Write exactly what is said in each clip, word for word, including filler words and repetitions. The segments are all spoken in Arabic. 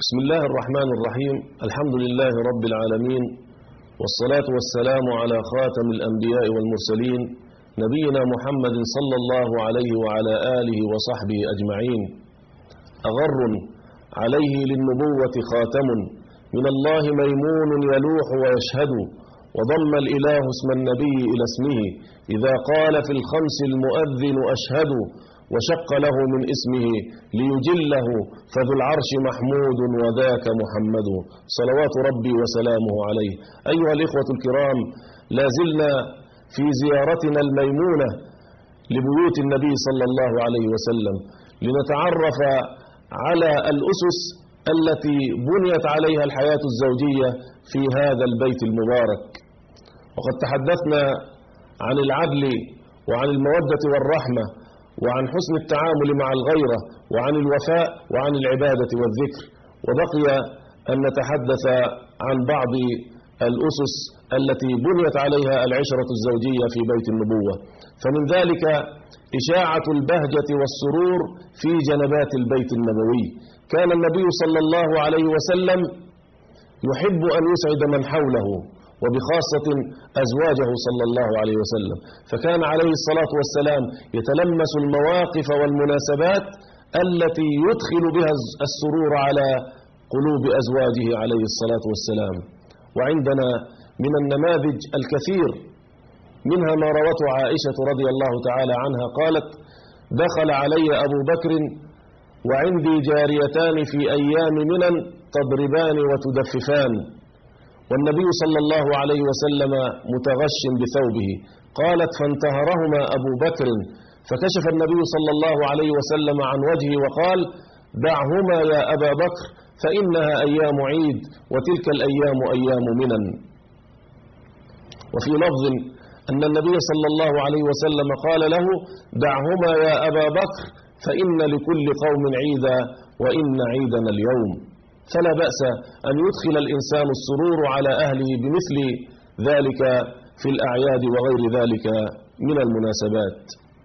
بسم الله الرحمن الرحيم. الحمد لله رب العالمين، والصلاة والسلام على خاتم الأنبياء والمرسلين نبينا محمد صلى الله عليه وعلى آله وصحبه أجمعين. أغر عليه للنبوة خاتم من الله ميمون يلوح ويشهد، وضم الإله اسم النبي إلى اسمه إذا قال في الخمس المؤذن أشهد، وشق له من اسمه ليجله فذو العرش محمود وذاك محمد، صلوات ربي وسلامه عليه. أيها الإخوة الكرام، لا زلنا في زيارتنا الميمونة لبيوت النبي صلى الله عليه وسلم لنتعرف على الأسس التي بنيت عليها الحياة الزوجية في هذا البيت المبارك. وقد تحدثنا عن العدل وعن المودة والرحمة وعن حسن التعامل مع الغيرة وعن الوفاء وعن العبادة والذكر، وبقي أن نتحدث عن بعض الأسس التي بنيت عليها العشرة الزوجية في بيت النبوة. فمن ذلك إشاعة البهجة والسرور في جنبات البيت النبوي. كان النبي صلى الله عليه وسلم يحب أن يسعد من حوله، وبخاصة أزواجه صلى الله عليه وسلم، فكان عليه الصلاة والسلام يتلمس المواقف والمناسبات التي يدخل بها السرور على قلوب أزواجه عليه الصلاة والسلام. وعندنا من النماذج الكثير، منها ما روته عائشة رضي الله تعالى عنها قالت: دخل علي أبو بكر وعندي جاريتان في أيام منن تضربان وتدففان، والنبي صلى الله عليه وسلم متغش بثوبه. قالت: فانتهرهما أبو بكر، فكشف النبي صلى الله عليه وسلم عن وجهه وقال: دعهما يا أبا بكر فإنها أيام عيد وتلك الأيام أيام منن. وفي لفظ أن النبي صلى الله عليه وسلم قال له: دعهما يا أبا بكر فإن لكل قوم عيدا وإن عيدنا اليوم. فلا بأس أن يدخل الإنسان السرور على أهله بمثل ذلك في الأعياد وغير ذلك من المناسبات.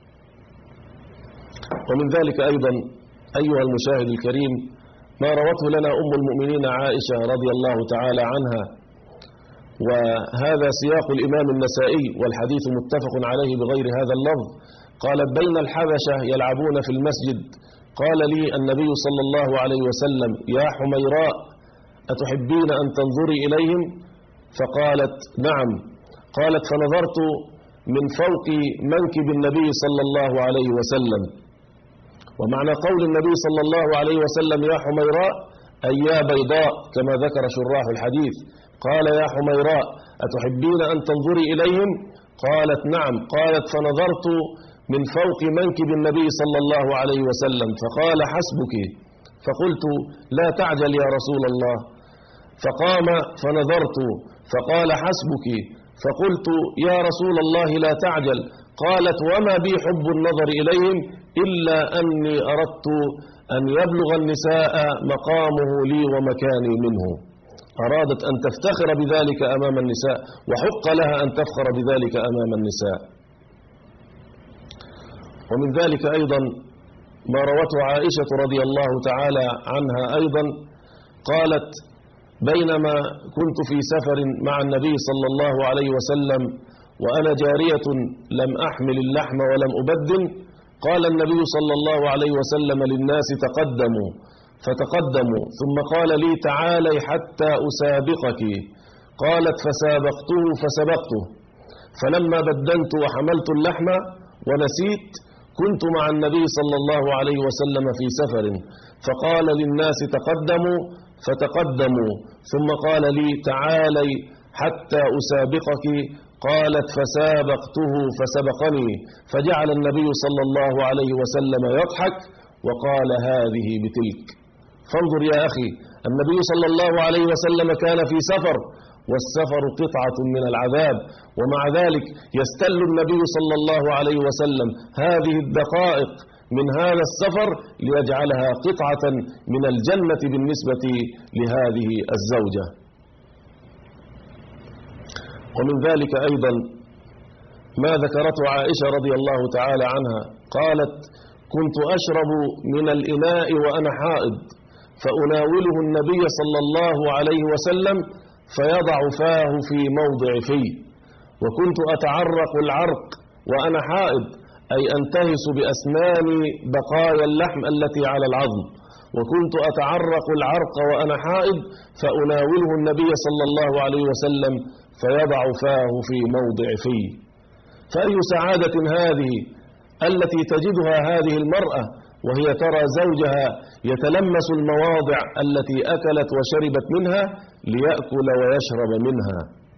ومن ذلك أيضا أيها المشاهد الكريم ما روته لنا أم المؤمنين عائشة رضي الله تعالى عنها، وهذا سياق الإمام النسائي والحديث متفق عليه بغير هذا اللفظ. قالت: بين الحبشة يلعبون في المسجد قال لي النبي صلى الله عليه وسلم: يا حميراء أتحبين أن تنظري إليهم؟ فقالت: نعم. قالت: فنظرت من فوق منكب النبي صلى الله عليه وسلم. ومعنى قول النبي صلى الله عليه وسلم يا حميراء أي يا بيضاء كما ذكر شراح الحديث. قال: يا حميراء أتحبين أن تنظري إليهم؟ قالت: نعم. قالت: فنظرت من فوق منكب النبي صلى الله عليه وسلم فقال: حسبك. فقلت: لا تعجل يا رسول الله. فقام فنظرت فقال: حسبك. فقلت: يا رسول الله لا تعجل. قالت: وما بي حب النظر إليهم إلا أني أردت أن يبلغ النساء مقامه لي ومكاني منه. أرادت أن تفتخر بذلك أمام النساء، وحق لها أن تفخر بذلك أمام النساء. ومن ذلك أيضا ما روته عائشة رضي الله تعالى عنها أيضا قالت: بينما كنت في سفر مع النبي صلى الله عليه وسلم وأنا جارية لم أحمل اللحم ولم أبدن، قال النبي صلى الله عليه وسلم للناس: تقدموا، فتقدموا، ثم قال لي: تعالي حتى أسابقك. قالت: فسابقته فسبقته، فلما بدنت وحملت اللحم ونسيت كنت مع النبي صلى الله عليه وسلم في سفر، فقال للناس: تقدموا، فتقدموا، ثم قال لي: تعالي حتى أسابقك. قالت: فسابقته فسبقني، فجعل النبي صلى الله عليه وسلم يضحك وقال: هذه بتلك. فانظر يا أخي، النبي صلى الله عليه وسلم كان في سفر، والسفر قطعة من العذاب، ومع ذلك يستل النبي صلى الله عليه وسلم هذه الدقائق من هذا السفر ليجعلها قطعة من الجنة بالنسبة لهذه الزوجة. ومن ذلك أيضا ما ذكرته عائشة رضي الله تعالى عنها قالت: كنت أشرب من الإناء وأنا حائض، فأناوله النبي صلى الله عليه وسلم فيضع فاه في موضع في. وكنت أتعرق العرق وأنا حائض، أي أنتهس بأسنان بقايا اللحم التي على العظم. وكنت أتعرق العرق وأنا حائض فأناوله النبي صلى الله عليه وسلم فيضع فاه في موضع في. فأي سعادة هذه التي تجدها هذه المرأة وهي ترى زوجها يتلمس المواضع التي أكلت وشربت منها ليأكل ويشرب منها.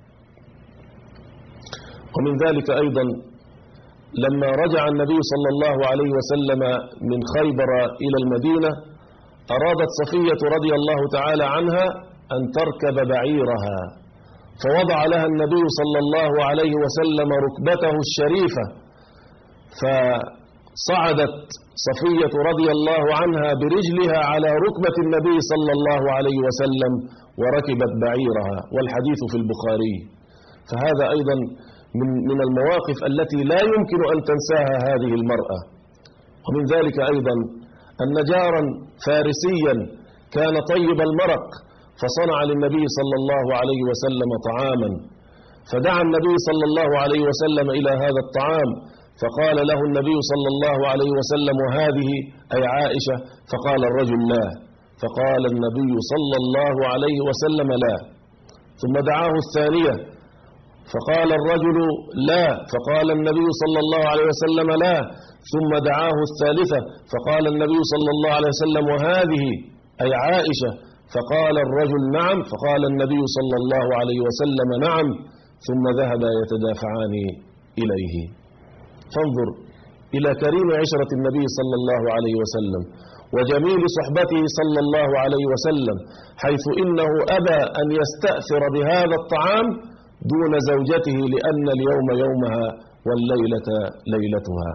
ومن ذلك أيضا لما رجع النبي صلى الله عليه وسلم من خيبر إلى المدينة أرادت صفية رضي الله تعالى عنها أن تركب بعيرها، فوضع لها النبي صلى الله عليه وسلم ركبته الشريفة، فصعدت صفية رضي الله عنها برجلها على ركبة النبي صلى الله عليه وسلم وركبت بعيرها، والحديث في البخاري. فهذا أيضا من من المواقف التي لا يمكن أن تنساها هذه المرأة. ومن ذلك أيضا أن جارا فارسيا كان طيب المرق فصنع للنبي صلى الله عليه وسلم طعاما، فدعا النبي صلى الله عليه وسلم إلى هذا الطعام، فقال له النبي صلى الله عليه وسلم وهذه أي عائشة؟ فقال الرجل لا، فقال النبي صلى الله عليه وسلم لا. ثم دعاه الثانية فقال الرجل لا، فقال النبي صلى الله عليه وسلم لا. ثم دعاه الثالثة فقال النبي صلى الله عليه وسلم وهذه أي عائشة؟ فقال الرجل نعم، فقال النبي صلى الله عليه وسلم نعم. ثم ذهبا يتدافعان إليه. فانظر إلى كريم عشرة النبي صلى الله عليه وسلم وجميل صحبته صلى الله عليه وسلم، حيث إنه أبى أن يستأثر بهذا الطعام دون زوجته لأن اليوم يومها والليلة ليلتها.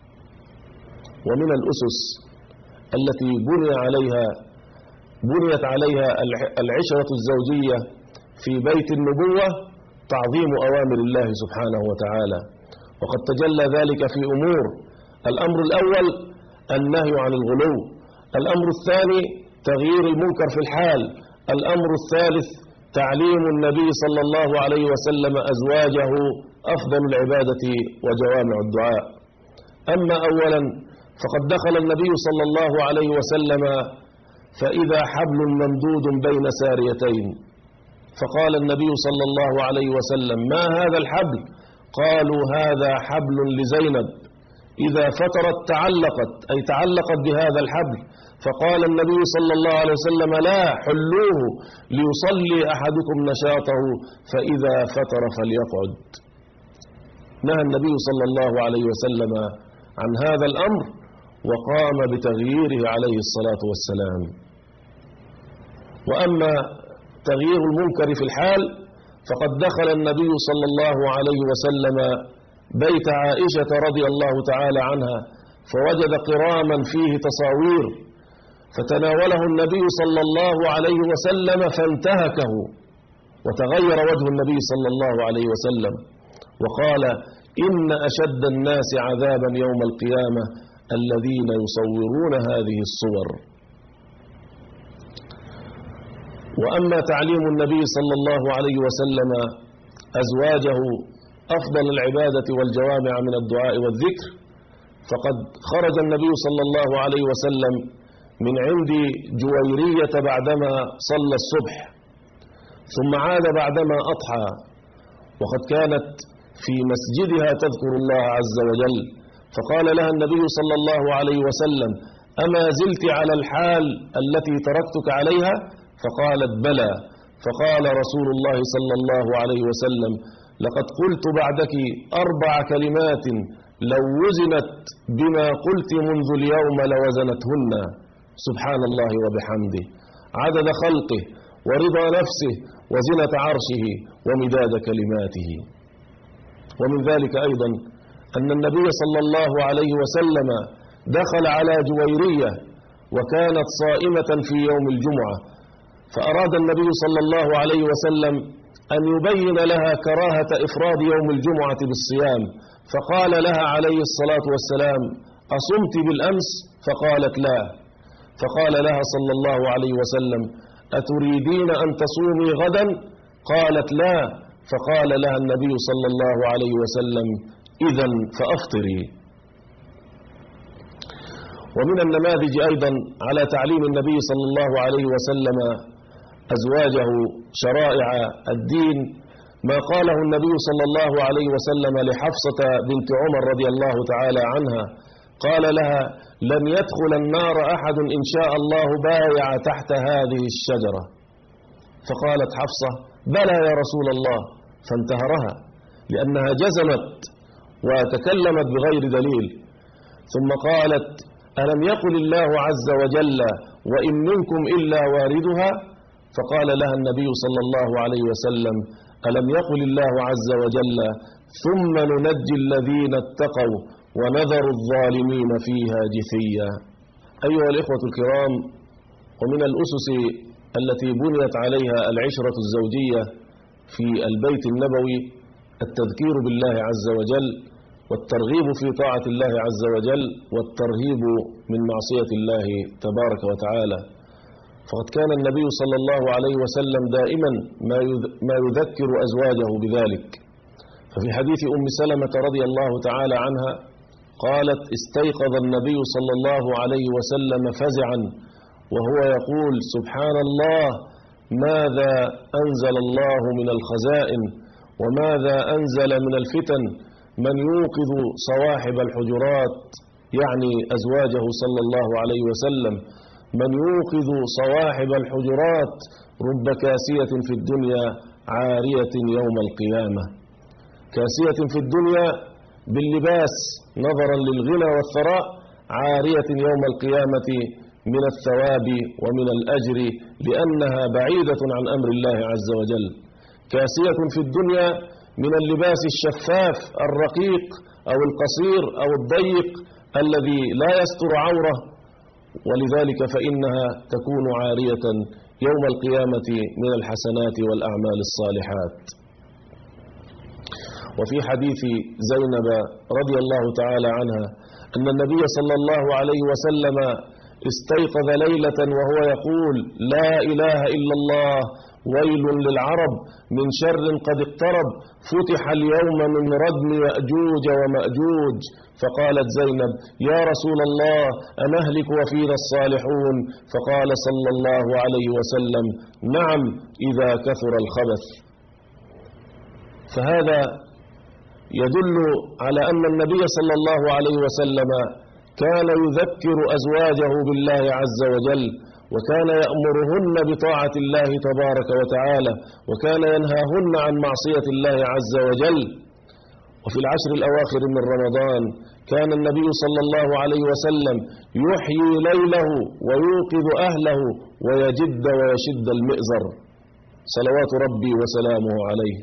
ومن الأسس التي بني عليها بنيت عليها العشرة الزوجية في بيت النبوة تعظيم أوامر الله سبحانه وتعالى، وقد تجلى ذلك في أمور. الأمر الأول النهي عن الغلو، الأمر الثاني تغيير المنكر في الحال، الأمر الثالث تعليم النبي صلى الله عليه وسلم أزواجه أفضل العبادة وجوامع الدعاء. أما أولا فقد دخل النبي صلى الله عليه وسلم فإذا حبل ممدود بين ساريتين، فقال النبي صلى الله عليه وسلم ما هذا الحبل؟ قالوا هذا حبل لزينب إذا فترت تعلقت، أي تعلقت بهذا الحبل. فقال النبي صلى الله عليه وسلم لا، حلوه ليصلي أحدكم نشاطه فإذا فتر فليقعد. نهى النبي صلى الله عليه وسلم عن هذا الأمر وقام بتغييره عليه الصلاة والسلام. وأما تغيير المنكر في الحال فقد دخل النبي صلى الله عليه وسلم بيت عائشة رضي الله تعالى عنها فوجد قراما فيه تصاوير، فتناوله النبي صلى الله عليه وسلم فانتهكه، وتغير وجه النبي صلى الله عليه وسلم وقال إن أشد الناس عذابا يوم القيامة الذين يصورون هذه الصور. وأما تعليم النبي صلى الله عليه وسلم أزواجه أفضل العبادة والجوامع من الدعاء والذكر، فقد خرج النبي صلى الله عليه وسلم من عند جويرية بعدما صلى الصبح، ثم عاد بعدما أضحى، وقد كانت في مسجدها تذكر الله عز وجل، فقال لها النبي صلى الله عليه وسلم أما زلت على الحال التي تركتك عليها؟ فقالت بلى. فقال رسول الله صلى الله عليه وسلم لقد قلت بعدك أربع كلمات لو وزنت بما قلت منذ اليوم لوزنتهن، سبحان الله وبحمده عدد خلقه ورضا نفسه وزنة عرشه ومداد كلماته. ومن ذلك أيضا أن النبي صلى الله عليه وسلم دخل على جويرية وكانت صائمة في يوم الجمعة، فأراد النبي صلى الله عليه وسلم أن يبين لها كراهة إفراد يوم الجمعة بالصيام، فقال لها عليه الصلاة والسلام أصمت بالأمس؟ فقالت لا. فقال لها صلى الله عليه وسلم: أتريدين أن تصومي غدا؟ قالت: لا. فقال لها النبي صلى الله عليه وسلم: إذن فأفطري. ومن النماذج أيضا على تعليم النبي صلى الله عليه وسلم أزواجه شرائع الدين ما قاله النبي صلى الله عليه وسلم لحفصة بنت عمر رضي الله تعالى عنها، قال لها: لن يدخل النار أحد إن شاء الله بايع تحت هذه الشجرة. فقالت حفصة: بلى يا رسول الله، فانتهرها لأنها جزمت وتكلمت بغير دليل. ثم قالت: ألم يقل الله عز وجل: وإن منكم إلا واردها؟ فقال لها النبي صلى الله عليه وسلم: ألم يقل الله عز وجل: ثم ننجي الذين اتقوا ونذر الظالمين فيها جثيا. أيها الإخوة الكرام، ومن الأسس التي بنيت عليها العشرة الزوجية في البيت النبوي التذكير بالله عز وجل، والترغيب في طاعة الله عز وجل، والترهيب من معصية الله تبارك وتعالى. فقد كان النبي صلى الله عليه وسلم دائما ما يذكر أزواجه بذلك. ففي حديث أم سلمة رضي الله تعالى عنها قالت: استيقظ النبي صلى الله عليه وسلم فزعا وهو يقول: سبحان الله، ماذا أنزل الله من الخزائن وماذا أنزل من الفتن، من يوقظ صواحب الحجرات، يعني أزواجه صلى الله عليه وسلم، من يوقظ صواحب الحجرات رب كاسية في الدنيا عارية يوم القيامة. كاسية في الدنيا باللباس نظرا للغنى والثراء، عارية يوم القيامة من الثواب ومن الأجر لأنها بعيدة عن أمر الله عز وجل. كاسية في الدنيا من اللباس الشفاف الرقيق أو القصير أو الضيق الذي لا يستر عورة، ولذلك فإنها تكون عارية يوم القيامة من الحسنات والأعمال الصالحات. وفي حديث زينب رضي الله تعالى عنها أن النبي صلى الله عليه وسلم استيقظ ليلة وهو يقول: لا إله إلا الله، ويل للعرب من شر قد اقترب، فتح اليوم من ردم يأجوج ومأجوج. فقالت زينب: يا رسول الله، أنهلك وفينا الصالحون؟ فقال صلى الله عليه وسلم: نعم، إذا كثر الخبث. فهذا يدل على أن النبي صلى الله عليه وسلم كان يذكر أزواجه بالله عز وجل، وكان يأمرهن بطاعة الله تبارك وتعالى، وكان ينهاهن عن معصية الله عز وجل. وفي العشر الأواخر من رمضان كان النبي صلى الله عليه وسلم يحيي ليله ويوقظ أهله ويجد ويشد المئزر صلوات ربي وسلامه عليه.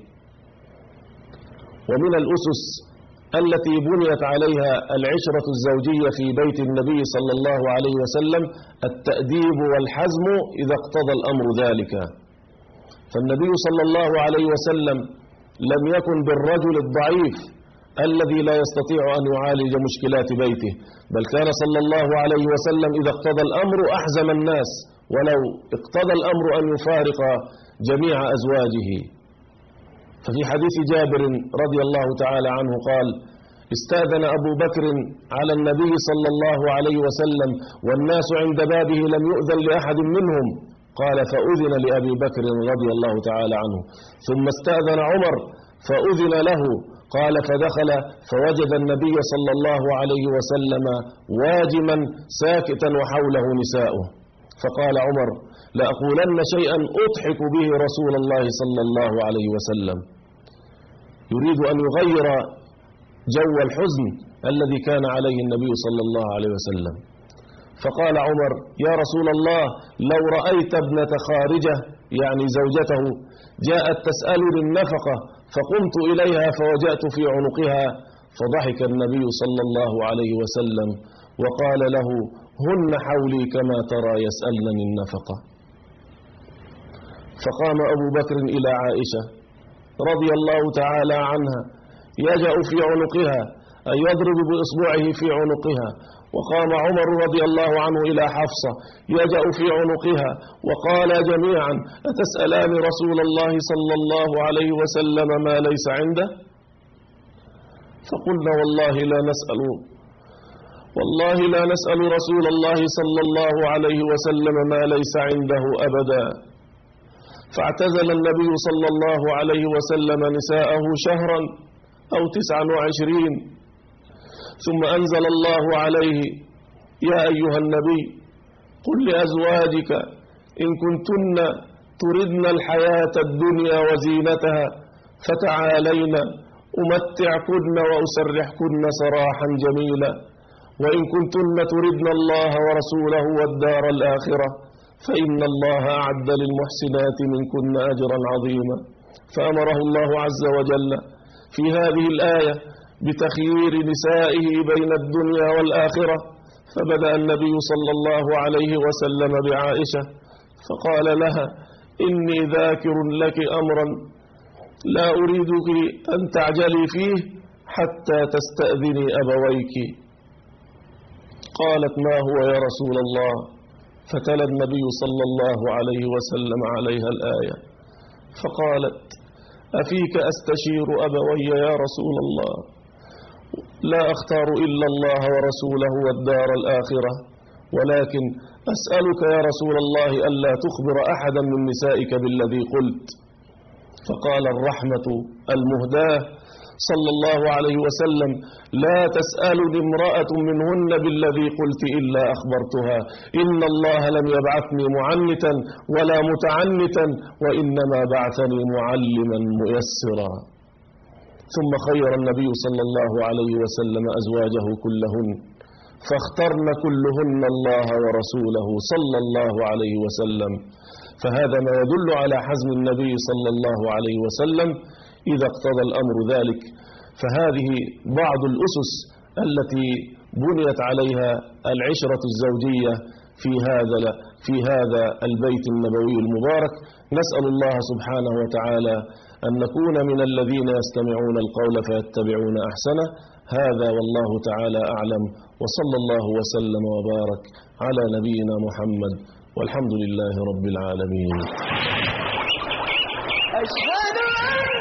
ومن الأسس التي بنيت عليها العشرة الزوجية في بيت النبي صلى الله عليه وسلم التأديب والحزم إذا اقتضى الأمر ذلك. فالنبي صلى الله عليه وسلم لم يكن بالرجل الضعيف الذي لا يستطيع أن يعالج مشكلات بيته، بل كان صلى الله عليه وسلم إذا اقتضى الأمر أحزم الناس، ولو اقتضى الأمر أن يفارق جميع أزواجه. ففي حديث جابر رضي الله تعالى عنه قال: استأذن أبو بكر على النبي صلى الله عليه وسلم والناس عند بابه لم يؤذن لأحد منهم، قال: فأذن لأبي بكر رضي الله تعالى عنه. ثم استأذن عمر فأذن له، قال: فدخل فوجد النبي صلى الله عليه وسلم واجما ساكتا وحوله نساؤه، فقال عمر: لأقولن شيئا أضحك به رسول الله صلى الله عليه وسلم، يريد أن يغير جو الحزن الذي كان عليه النبي صلى الله عليه وسلم. فقال عمر: يا رسول الله، لو رأيت ابنة خارجة، يعني زوجته، جاءت تسألني النفقة فقمت إليها فوجأت في عنقها. فضحك النبي صلى الله عليه وسلم وقال له: هن حولي كما ترى يسألنني النفقة. فقام أبو بكر إلى عائشة رضي الله تعالى عنها يجأ في عنقها، أي يضرب بإصبعه في عنقها وقام عمر رضي الله عنه إلى حفصة يجأ في عنقها وقال جميعا: أتسألان رسول الله صلى الله عليه وسلم ما ليس عنده؟ فقلنا: والله لا نسأل والله لا نسأل رسول الله صلى الله عليه وسلم ما ليس عنده أبدا. فاعتزل النبي صلى الله عليه وسلم نساءه شهرا أو تسعا وعشرين، ثم أنزل الله عليه: يا أيها النبي قل لأزواجك إن كنتن تردن الحياة الدنيا وزينتها فتعالين أمتعكن وأسرحكن سراحا جميلا، وإن كنتن تردن الله ورسوله والدار الآخرة فإن الله أعد للمحسنات منكن أجرا عظيما. فأمره الله عز وجل في هذه الآية بتخيير نسائه بين الدنيا والآخرة، فبدأ النبي صلى الله عليه وسلم بعائشة فقال لها: إني ذاكر لك أمرا لا أريدك أن تعجلي فيه حتى تستأذني أبويك. قالت: ما هو يا رسول الله؟ فتلا النبي صلى الله عليه وسلم عليها الآية فقالت: أفيك أستشير أبوي يا رسول الله؟ لا أختار إلا الله ورسوله والدار الآخرة، ولكن أسألك يا رسول الله ألا تخبر أحدا من نسائك بالذي قلت. فقال الرحمة المهداة صلى الله عليه وسلم: لا تسألني امرأة منهن بالذي قلت إلا أخبرتها، إن الله لم يبعثني معنتا ولا متعنتا، وإنما بعثني معلما ميسرا. ثم خير النبي صلى الله عليه وسلم أزواجه كلهن، فاخترن كلهن الله ورسوله صلى الله عليه وسلم. فهذا ما يدل على حزم النبي صلى الله عليه وسلم إذا اقتضى الأمر ذلك. فهذه بعض الأسس التي بنيت عليها العشرة الزوجية في هذا في هذا البيت النبوي المبارك. نسأل الله سبحانه وتعالى أن نكون من الذين يستمعون القول فيتبعون أحسنه. هذا والله تعالى أعلم، وصلى الله وسلم وبارك على نبينا محمد، والحمد لله رب العالمين. أشهد أن